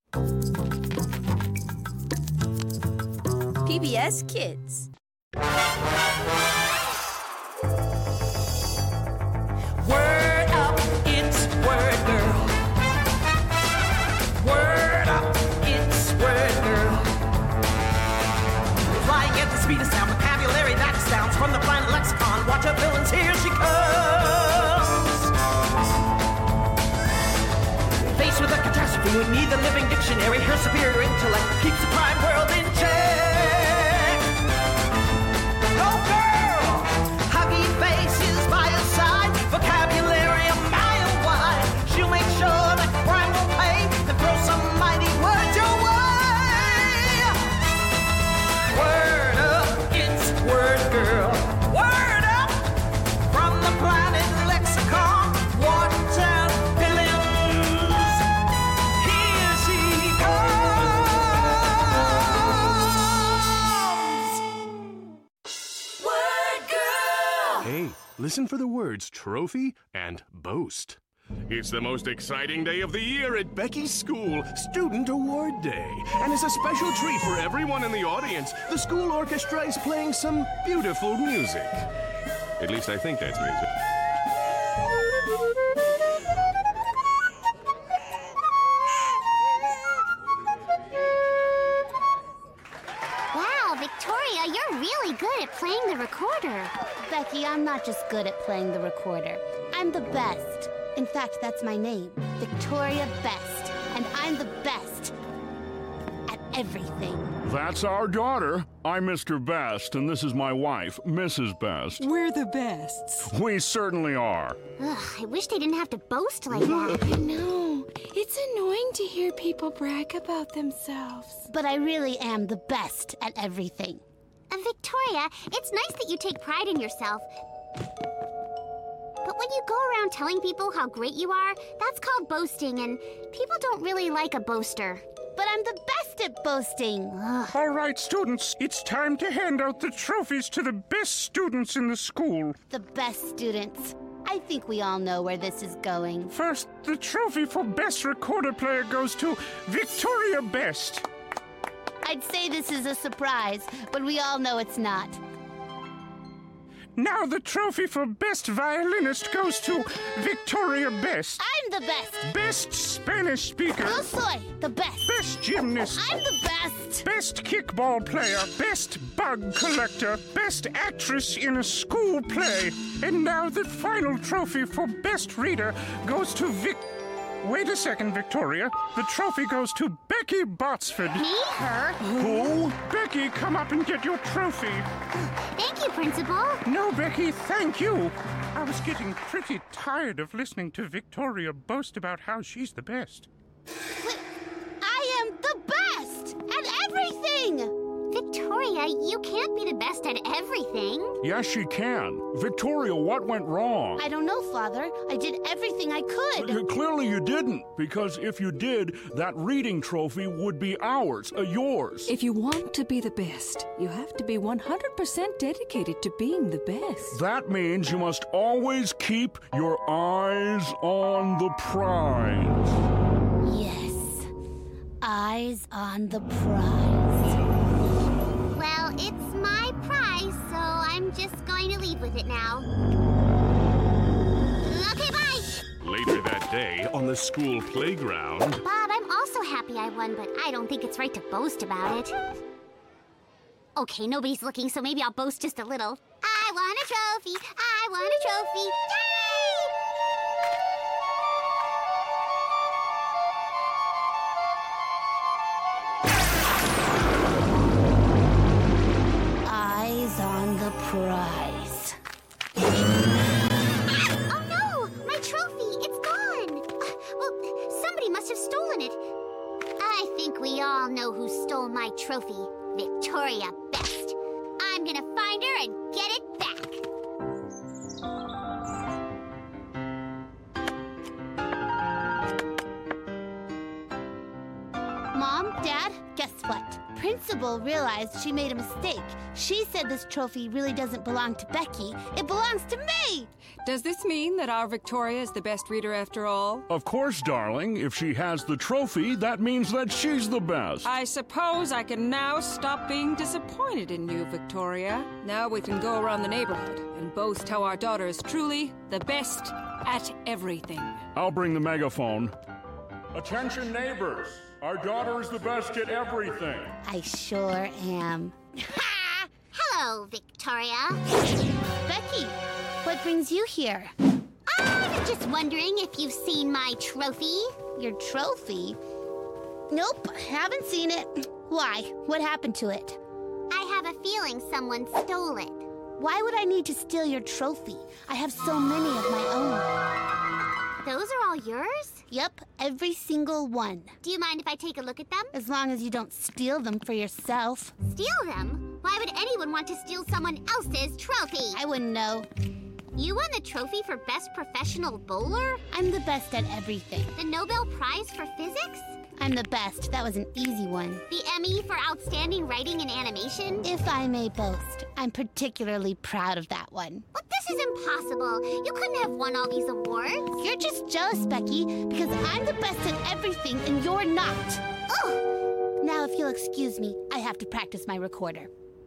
PBS Kids. Word up, it's Word Girl. Word up, it's Word Girl. Flying at the speed of sound, vocabulary that astounds. From the planet lexicon, watch her villains, here she comes. Faced with a catastrophe, we need the living dictionary. Her superior intellect keeps the crime world in check. Go girl! Huggy faces by her side, vocabulary a mile wide. She'll make sure that crime will pay and throw some mighty words your way. Word up, it's Word Girl. Word up from the planet lexicon. Watertown villains. Here she comes. Word Girl. Hey, listen for the words trophy and boast. It's the most exciting day of the year at Becky's school, Student Award Day. And as a special treat for everyone in the audience, the school orchestra is playing some beautiful music. At least I think that's music. Wow, Victoria, you're really good at playing the recorder. Becky, I'm not just good at playing the recorder. I'm the best. In fact, that's my name, Victoria Best. And I'm the best at everything. That's our daughter. I'm Mr. Best, and this is my wife, Mrs. Best. We're the bests. We certainly are. Ugh, I wish they didn't have to boast like that. I know. It's annoying to hear people brag about themselves. But I really am the best at everything. Victoria, it's nice that you take pride in yourself. But when you go around telling people how great you are, that's called boasting, and people don't really like a boaster. But I'm the best at boasting. Ugh. All right, students, it's time to hand out the trophies to the best students in the school. The best students. I think we all know where this is going. First, the trophy for best recorder player goes to Victoria Best. I'd say this is a surprise, but we all know it's not. Now the trophy for best violinist goes to Victoria Best. I'm the best. Best Spanish speaker. Yo soy the best. Best gymnast. I'm the best. Best kickball player. Best bug collector. Best actress in a school play. And now the final trophy for best reader goes to Wait a second, Victoria. The trophy goes to Becky Botsford. Me? Her? Who? Becky, come up and get your trophy. Thank you, Principal. No, Becky, thank you. I was getting pretty tired of listening to Victoria boast about how she's the best. But I am the best at everything! Victoria, you can't be the best at everything. Yes, she can. Victoria, what went wrong? I don't know, Father. I did everything I could. Clearly you didn't, because if you did, that reading trophy would be ours, yours. If you want to be the best, you have to be 100% dedicated to being the best. That means you must always keep your eyes on the prize. Yes. Eyes on the prize. Well, it's my prize, so I'm just going to leave with it now. Okay, bye! Later that day, on the school playground... Bob, I'm also happy I won, but I don't think it's right to boast about it. Okay, nobody's looking, so maybe I'll boast just a little. I won a trophy! I won a trophy! Yay! Eyes on the prize. Oh no! My trophy! It's gone! Well, somebody must have stolen it. I think we all know who stole my trophy. Victoria Best. I'm gonna find her and get it back. Mom, Dad, guess what? Principal realized she made a mistake. She said this trophy really doesn't belong to Becky. It belongs to me! Does this mean that our Victoria is the best reader after all? Of course, darling. If she has the trophy, that means that she's the best. I suppose I can now stop being disappointed in you, Victoria. Now we can go around the neighborhood and boast how our daughter is truly the best at everything. I'll bring the megaphone. Attention, neighbors. Our daughter is the best at everything. I sure am. Ha! Hello, Victoria. Becky, what brings you here? I was just wondering if you've seen my trophy. Your trophy? Nope, haven't seen it. Why? What happened to it? I have a feeling someone stole it. Why would I need to steal your trophy? I have so many of my own. Those are all yours? Yep, every single one. Do you mind if I take a look at them? As long as you don't steal them for yourself. Steal them? Why would anyone want to steal someone else's trophy? I wouldn't know. You won the trophy for Best Professional Bowler? I'm the best at everything. The Nobel Prize for Physics? I'm the best. That was an easy one. The Emmy for Outstanding Writing and Animation? If I may boast, I'm particularly proud of that one. But this is impossible. You couldn't have won all these awards. You're just jealous, Becky, because I'm the best at everything and you're not. Ugh! Now, if you'll excuse me, I have to practice my recorder.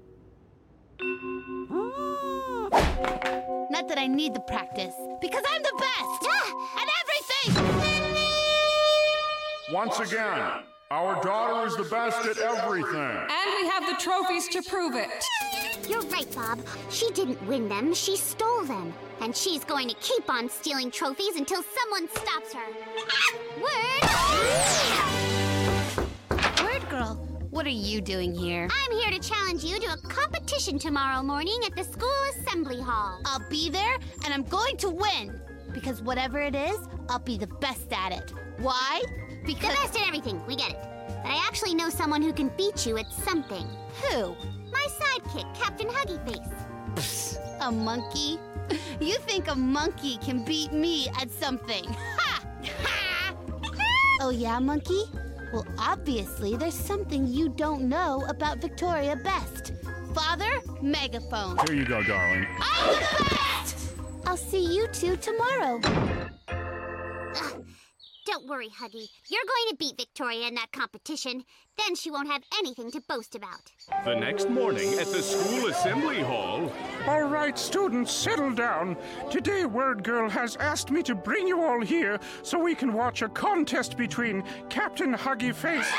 Not that I need the practice, because I'm the best at everything! Once again, our daughter is the best at everything. And we have the trophies to prove it. You're right, Bob. She didn't win them, she stole them. And she's going to keep on stealing trophies until someone stops her. Word! Word Girl, what are you doing here? I'm here to challenge you to a competition tomorrow morning at the school assembly hall. I'll be there, and I'm going to win. Because whatever it is, I'll be the best at it. Why? Because... The best at everything, we get it. But I actually know someone who can beat you at something. Who? My sidekick, Captain Huggy Face. A monkey? You think a monkey can beat me at something? Ha! Ha! Oh yeah, monkey? Well, obviously, there's something you don't know about Victoria Best. Father, megaphone. Here you go, darling. I'm the best! I'll see you two tomorrow. Don't worry, Huggy. You're going to beat Victoria in that competition. Then she won't have anything to boast about. The next morning at the school assembly hall... All right, students, settle down. Today, Word Girl has asked me to bring you all here so we can watch a contest between Captain Huggy Face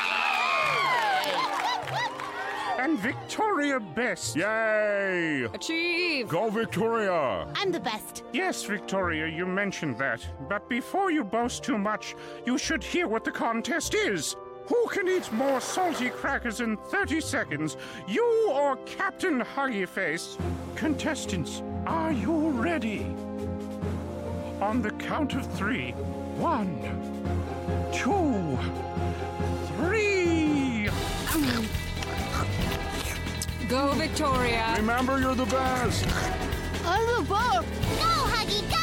and Victoria Best. Yay! Achieve! Go, Victoria! I'm the best. Yes, Victoria, you mentioned that. But before you boast too much, you should hear what the contest is. Who can eat more salty crackers in 30 seconds? You or Captain Huggy Face? Contestants, are you ready? On the count of 3. 1, 2, 3. Go, Victoria! Remember, you're the best! I'm the best. Go, Huggy, go!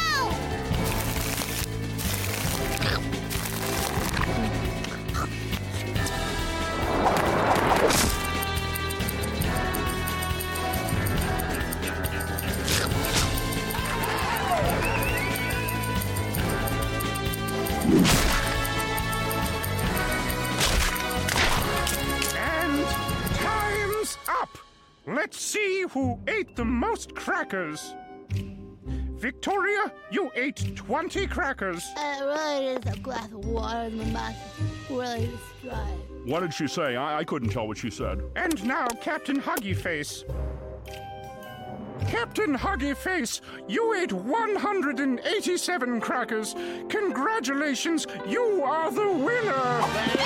And time's up! Let's see who ate the most crackers. Victoria, you ate 20 crackers. It really is a glass of water in my mouth. Really is dry. What did she say? I couldn't tell what she said. And now, Captain Huggy Face. Captain Huggy Face, you ate 187 crackers. Congratulations, you are the winner.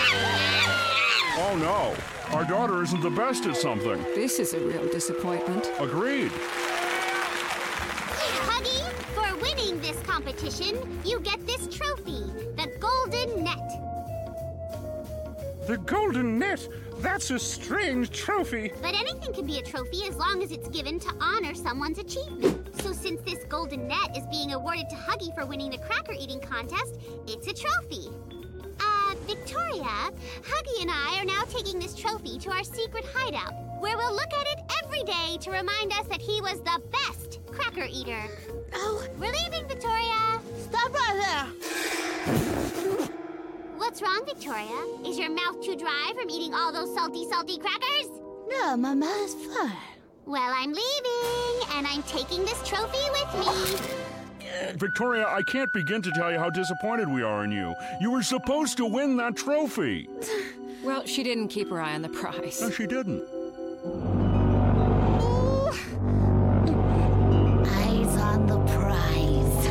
Oh no, our daughter isn't the best at something. This is a real disappointment. Agreed. Huggy, for winning this competition, you get this trophy, the Golden Net. The Golden Net? That's a strange trophy. But anything can be a trophy as long as it's given to honor someone's achievement. So since this Golden Net is being awarded to Huggy for winning the cracker eating contest, it's a trophy. Victoria, Huggy and I are now taking this trophy to our secret hideout, where we'll look at it every day to remind us that he was the best cracker eater. Oh, We're leaving, Victoria. stop right there. What's wrong, Victoria? Is your mouth too dry from eating all those salty crackers? No, my mouth is fine. Well, I'm leaving, and I'm taking this trophy with me. Victoria, I can't begin to tell you how disappointed we are in you. You were supposed to win that trophy. Well, she didn't keep her eye on the prize. No, she didn't. Eyes on the prize.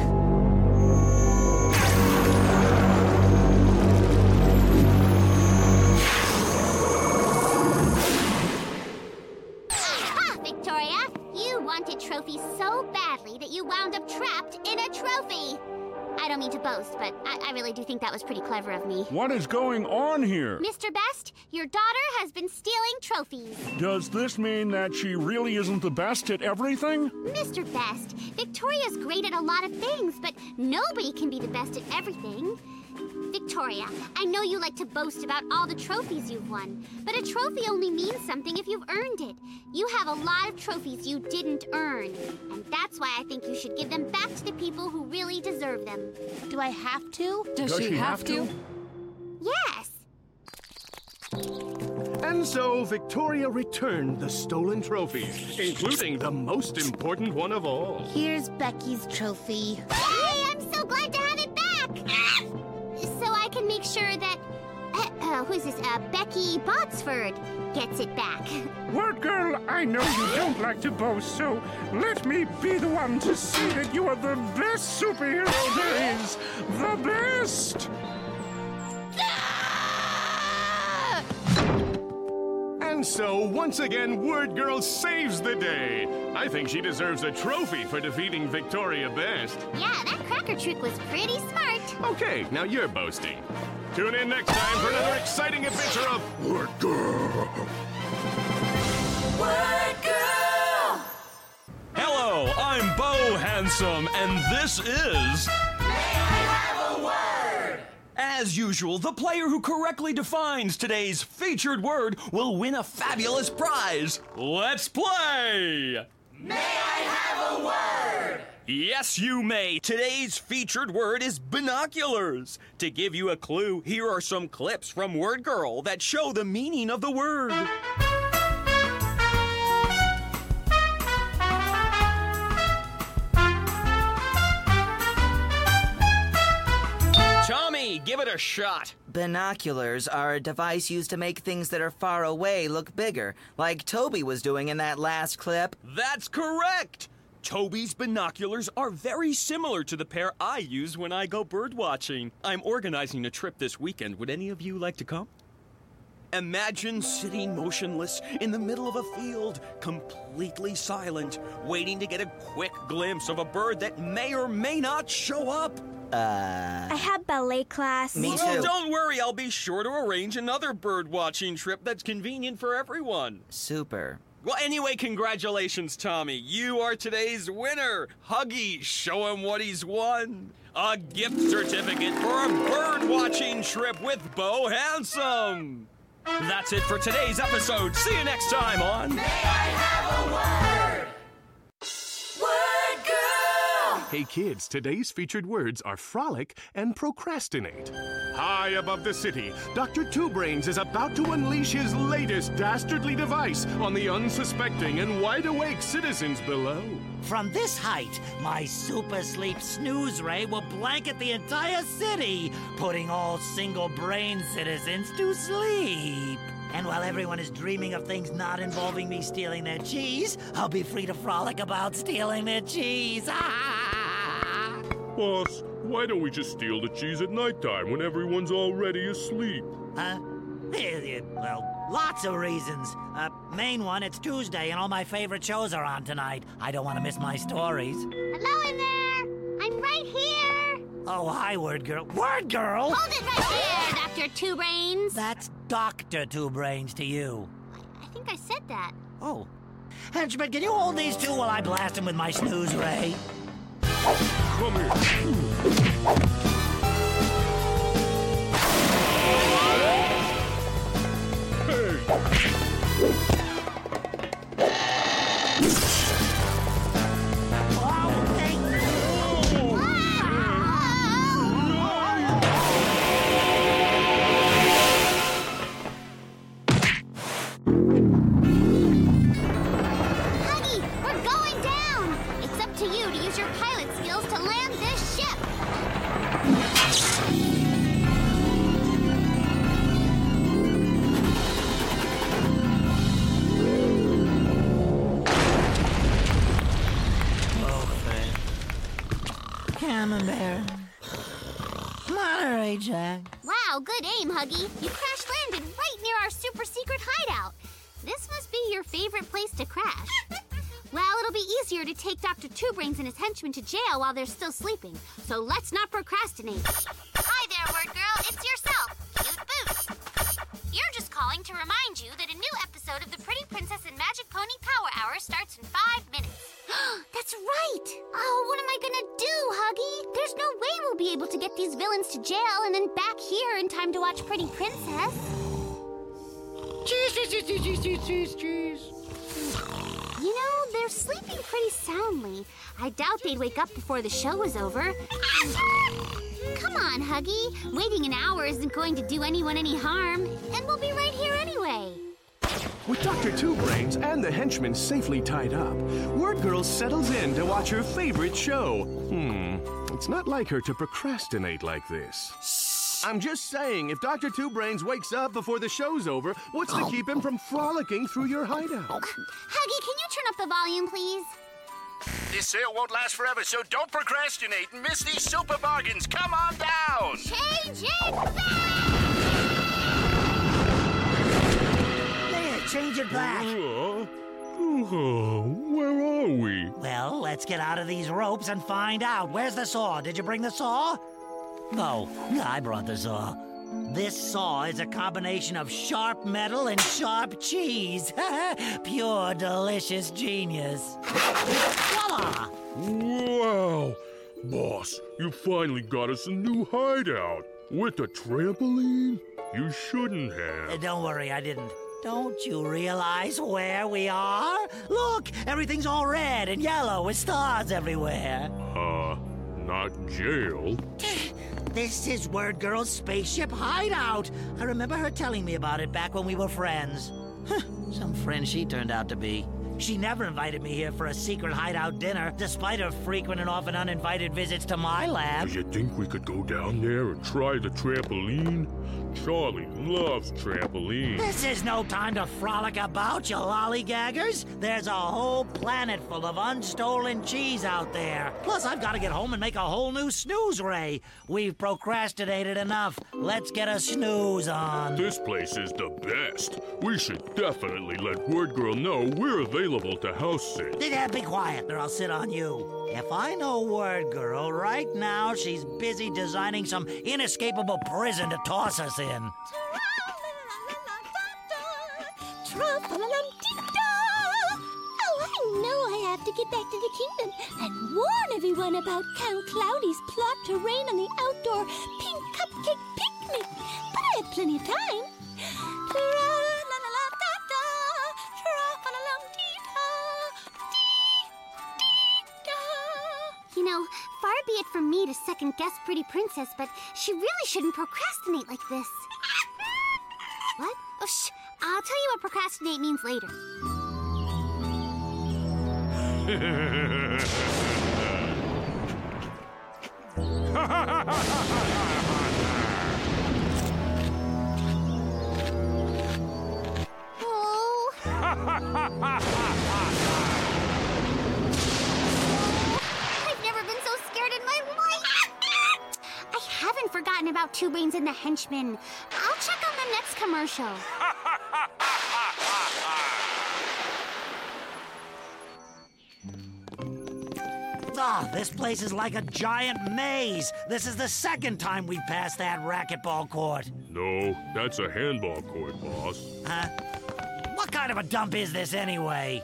Ah, Victoria, you wanted trophies so badly that you wound up trapped in a trophy. I don't mean to boast, but I really do think that was pretty clever of me. What is going on here? Mr. Best, your daughter has been stealing trophies. Does this mean that she really isn't the best at everything? Mr. Best, Victoria's great at a lot of things, but nobody can be the best at everything. Victoria, I know you like to boast about all the trophies you've won, but a trophy only means something if you've earned it. You have a lot of trophies you didn't earn, and that's why I think you should give them back to the people who really deserve them. Do I have to? Does she have to? Yes. And so Victoria returned the stolen trophies, including the most important one of all. Here's Becky's trophy. Hey, I'm so glad to have it back. So I can make sure that, who's this, Becky Botsford gets it back. Word Girl, I know you don't like to boast, so let me be the one to see that you are the best superhero there is. The best! And so, once again, Word Girl saves the day. I think she deserves a trophy for defeating Victoria Best. Yeah, that cracker trick was pretty smart. Okay, now you're boasting. Tune in next time for another exciting adventure of Word Girl. Hello, I'm Bo Handsome, and this is... As usual, the player who correctly defines today's featured word will win a fabulous prize. Let's play! May I have a word? Yes, you may. Today's featured word is binoculars. To give you a clue, here are some clips from Word Girl that show the meaning of the word. Tommy, give it a shot. Binoculars are a device used to make things that are far away look bigger, like Toby was doing in that last clip. That's correct! Toby's binoculars are very similar to the pair I use when I go bird watching. I'm organizing a trip this weekend. Would any of you like to come? Imagine sitting motionless in the middle of a field, completely silent, waiting to get a quick glimpse of a bird that may or may not show up. I have ballet class. Me Well, too. don't worry, I'll be sure to arrange another bird watching trip that's convenient for everyone. Super. Well, anyway, congratulations, Tommy. You are today's winner. Huggy, show him what he's won. A gift certificate for a bird watching trip with Bo Handsome. That's it for today's episode. See you next time on... May I have a word? Word Girl! Hey kids, today's featured words are frolic and procrastinate. High above the city, Dr. Two Brains is about to unleash his latest dastardly device on the unsuspecting and wide-awake citizens below. From this height, my super sleep snooze ray will blanket the entire city, putting all single-brain citizens to sleep. And while everyone is dreaming of things not involving me stealing their cheese, I'll be free to frolic about stealing their cheese. Boss, why don't we just steal the cheese at nighttime when everyone's already asleep? Huh? Well, lots of reasons. Main one, it's Tuesday and all my favorite shows are on tonight. I don't want to miss my stories. Hello in there. I'm right here. Oh, hi, Word Girl. Word Girl! Hold it right there, Dr. Two Brains. That's Dr. Two Brains to you. I think I said that. Oh. Henchman, can you hold these two while I blast them with my snooze ray? Come here. Okay, Jack. Wow, good aim, Huggy. You crash-landed right near our super-secret hideout. This must be your favorite place to crash. Well, it'll be easier to take Dr. Two Brains and his henchmen to jail while they're still sleeping. So let's not procrastinate. Hi there, Word Girl. It's yourself, Cute Boots. You're just calling to remind you that a new episode of the Pretty Princess and Magic Pony Power Hour starts in 5 minutes. That's right! Oh, what am I gonna do, Huggy? There's no way we'll be able to get these villains to jail and then back here in time to watch Pretty Princess. Cheese. You know, they're sleeping pretty soundly. I doubt they'd wake up before the show was over. Come on, Huggy. Waiting an hour isn't going to do anyone any harm, and we'll be right here anyway. With Dr. Two Brains and the henchmen safely tied up, Word Girl settles in to watch her favorite show. It's not like her to procrastinate like this. I'm just saying, if Dr. Two Brains wakes up before the show's over, what's to keep him from frolicking through your hideout? Huggy, can you turn up the volume, please? This sale won't last forever, so don't procrastinate and miss these super bargains. Come on down! Change it back! Change it back. Where are we? Well, let's get out of these ropes and find out. Where's the saw? Did you bring the saw? No, I brought the saw. This saw is a combination of sharp metal and sharp cheese. Pure, delicious genius. Voila! Wow! Boss, you finally got us a new hideout. With a trampoline? You shouldn't have. Don't worry, I didn't. Don't you realize where we are? Look, everything's all red and yellow with stars everywhere. Not jail. This is Word Girl's spaceship hideout. I remember her telling me about it back when we were friends. Some friend she turned out to be. She never invited me here for a secret hideout dinner, despite her frequent and often uninvited visits to my lab. Do you think we could go down there and try the trampoline? Charlie loves trampoline. This is no time to frolic about, you lollygaggers. There's a whole planet full of unstolen cheese out there. Plus, I've got to get home and make a whole new snooze ray. We've procrastinated enough. Let's get a snooze on. This place is the best. We should definitely let Word Girl know we're available to house sit. Be quiet, or I'll sit on you. If I know Word Girl, right now she's busy designing some inescapable prison to toss us in. Oh, I know I have to get back to the kingdom and warn everyone about Count Cloudy's plot to rain on the outdoor pink cupcake picnic. But I have plenty of time. You know, far be it from me to second-guess Pretty Princess, but she really shouldn't procrastinate like this. What? Oh, shh. I'll tell you what procrastinate means later. I've never been so scared in my life. I haven't forgotten about Two Brains and the Henchmen. I'll check on them next commercial. Oh, this place is like a giant maze. This is the second time we've passed that racquetball court. No, that's a handball court, boss. Huh? What kind of a dump is this anyway?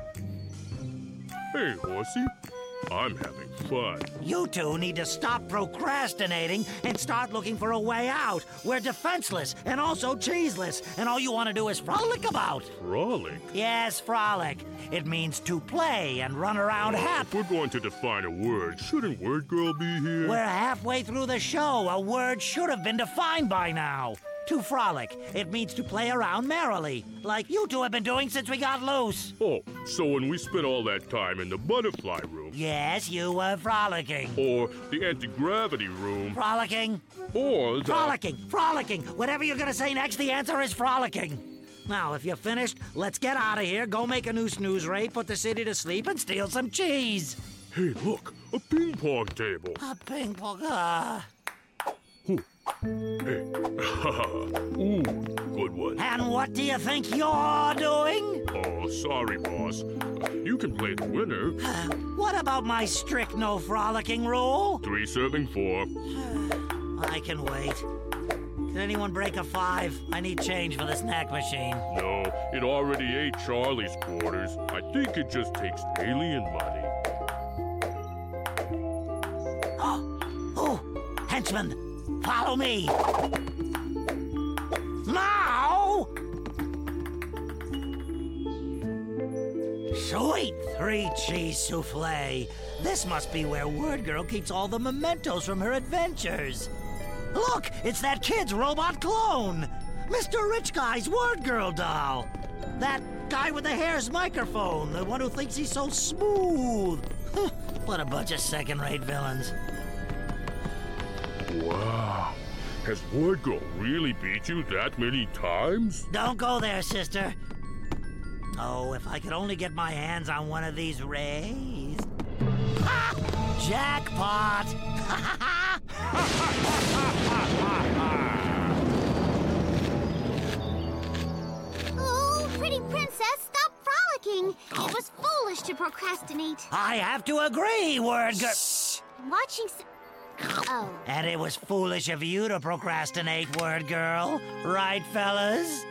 Hey, horsey. I'm having fun. You two need to stop procrastinating and start looking for a way out. We're defenseless and also cheeseless, and all you want to do is frolic about. Frolic? Yes, frolic. It means to play and run around happy. If we're going to define a word, shouldn't Word Girl be here? We're halfway through the show. A word should have been defined by now. To frolic, it means to play around merrily, like you two have been doing since we got loose. Oh, so when we spent all that time in the butterfly room... Yes, you were frolicking. Or the anti-gravity room... Frolicking. Or the... Frolicking. Whatever you're gonna say next, the answer is frolicking. Now, if you're finished, let's get out of here, go make a new snooze ray, put the city to sleep, and steal some cheese. Hey, look, a ping pong table. A ping pong, Hey. Ooh, good one. And what do you think you're doing? Oh, sorry, boss. You can play the winner. What about my strict no frolicking rule? 3 serving 4. I can wait. Can anyone break a 5? I need change for the snack machine. No, it already ate Charlie's quarters. I think it just takes alien money. Oh, henchman, follow me. Now! Sweet 3 cheese souffle. This must be where Word Girl keeps all the mementos from her adventures. Look, it's that kid's robot clone. Mr. Rich Guy's Word Girl doll. That guy with the hair's microphone, the one who thinks he's so smooth. What a bunch of second-rate villains. Wow. Has Word Girl really beat you that many times? Don't go there, sister. Oh, if I could only get my hands on one of these rays. Ha! Jackpot! Oh, pretty princess, stop frolicking. It was foolish to procrastinate. I have to agree, Word Girl. I'm watching Oh. And it was foolish of you to procrastinate, Word Girl. Right, fellas?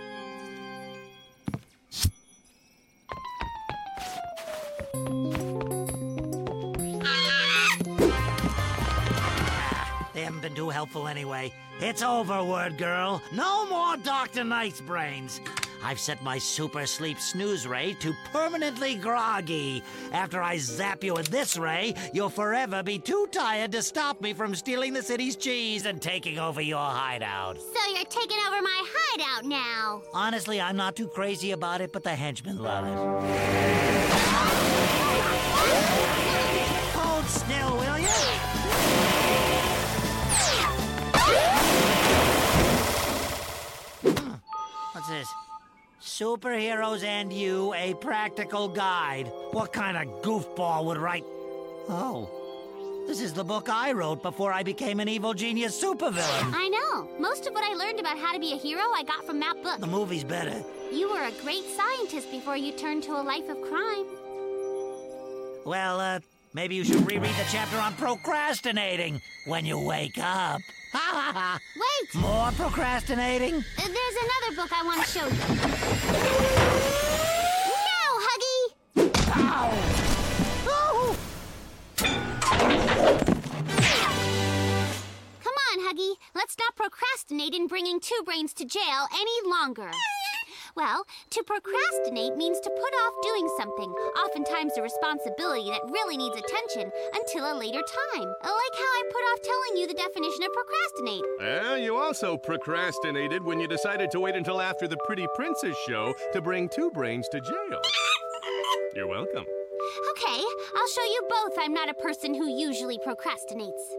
They haven't been too helpful anyway. It's over, Word Girl. No more Dr. Night's brains. I've set my super sleep snooze ray to permanently groggy. After I zap you with this ray, you'll forever be too tired to stop me from stealing the city's cheese and taking over your hideout. So you're taking over my hideout now. Honestly, I'm not too crazy about it, but the henchmen love it. Hold still, will you? What's this? Superheroes and You, a practical guide. What kind of goofball would write... Oh, this is the book I wrote before I became an evil genius supervillain. I know. Most of what I learned about how to be a hero I got from that book. The movie's better. You were a great scientist before you turned to a life of crime. Well, maybe you should reread the chapter on procrastinating when you wake up. Wait! More procrastinating? There's another book I want to show you. Now, Huggy! Ow! Oh! Come on, Huggy. Let's stop procrastinating bringing Two Brains to jail any longer. Well, to procrastinate means to put off doing something, oftentimes a responsibility that really needs attention, until a later time. Like how I put off telling you the definition of procrastinate. Well, you also procrastinated when you decided to wait until after the Pretty Princess show to bring Two Brains to jail. You're welcome. Okay, I'll show you both I'm not a person who usually procrastinates.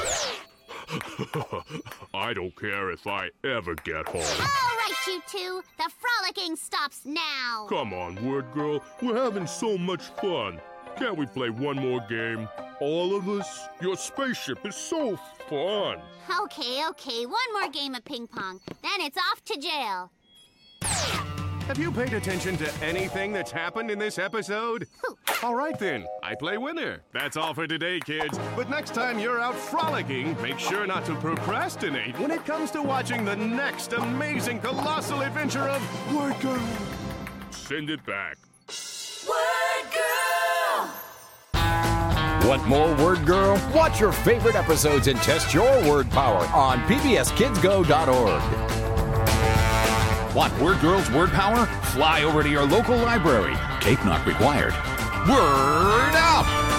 I don't care if I ever get home. All right, you two. The frolicking stops now. Come on, Word Girl. We're having so much fun. Can't we play one more game? All of us? Your spaceship is so fun. Okay. One more game of ping pong. Then it's off to jail. Have you paid attention to anything that's happened in this episode? All right, then. I play winner. That's all for today, kids. But next time you're out frolicking, make sure not to procrastinate when it comes to watching the next amazing, colossal adventure of Word Girl. Send it back. Word Girl! Want more Word Girl? Watch your favorite episodes and test your word power on pbskidsgo.org. Want Word Girl's word power? Fly over to your local library. Tape not required. Word up!